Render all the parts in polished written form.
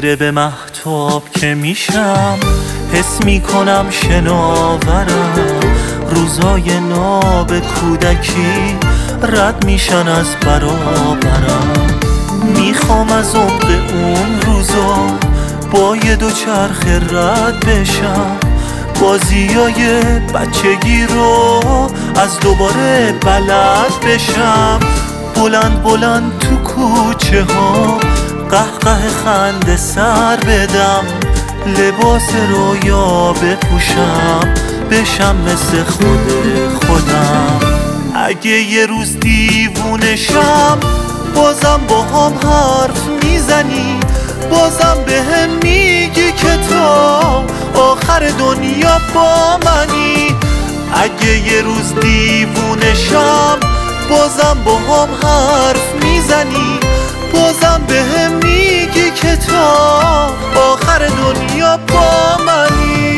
خیره به مهتاب که میشم، حس میکنم شناورم. روزای ناب کودکی رد میشن از برابرم. میخوام از عمق اون روزا با یه دوچرخه رد بشم، بازیای بچگی رو از دوباره بلد بشم. بلند بلند تو کوچه ها قهقه خنده سر بدم، لباس رویا بپوشم، بشم مثل خودم. اگه یه روز دیوونشم بازم با هم حرف میزنی، بازم بهم میگی که تا آخر دنیا با منی. اگه یه روز دیوونشم بازم با هم حرف میزنی، بازم بهم میگی که تا آخر دنیا با منی.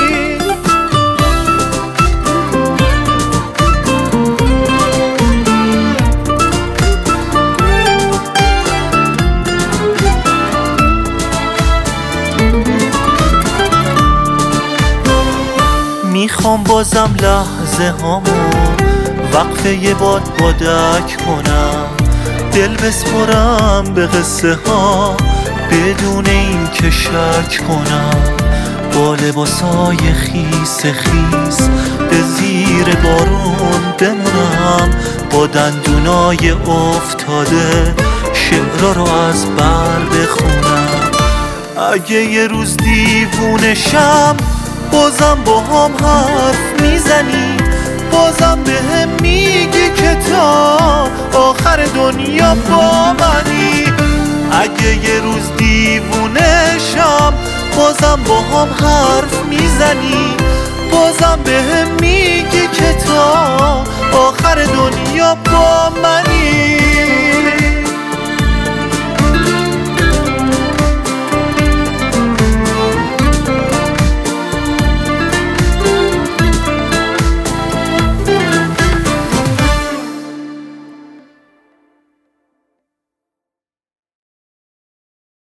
میخوام بازم لحظه هامو وقفه یه بادک کنم، دل بسپرم به قصه ها بدون این که شک کنم. با لباسای خیس به زیر بارون بمونم، با دندونای افتاده شعرها رو از بر بخونم. اگه یه روز دیوونشم بازم با هم حرف میزنی، بازم بهم میگی که تا آخر دنیا با منی. اگه یه روز دیوونشم بازم با هم حرف میزنی، بازم بهم میگی که تا آخر دنیا با منی.